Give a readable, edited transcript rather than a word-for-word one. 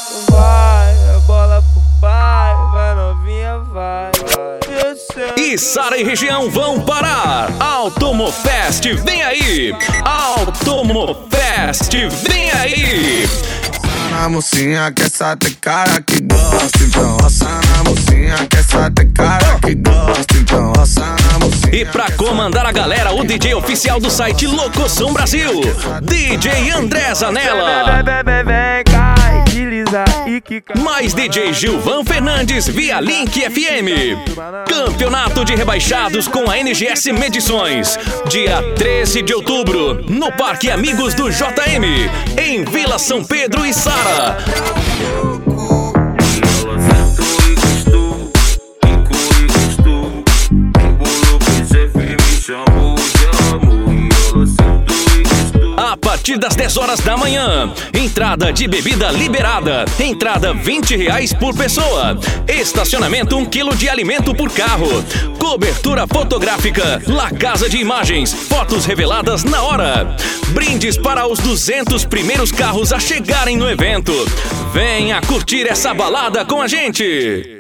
Vai, a bola pro pai, vai novinha, vai. E Sara e região vão parar. Automofest, vem aí. Automofest, vem aí. Na mocinha que essa tem cara que gosta, então roça na mocinha que essa tem cara que gosta, então roça na mocinha. E pra comandar a galera, o DJ oficial do site Locoção Brasil, DJ André Zanella. Vem, cai, desliza e quica. Mais DJ Gilvan Fernandes via Link FM. Campeonato de rebaixados com a NGS Medições. Dia 13 de outubro, no Parque Amigos do JM, em Vila São Pedro e Sara. A partir das 10 horas da manhã, entrada de bebida liberada, entrada R$20 por pessoa, estacionamento 1 quilo de alimento por carro, cobertura fotográfica, La Casa de Imagens, fotos reveladas na hora, brindes para os 200 primeiros carros a chegarem no evento. Venha curtir essa balada com a gente!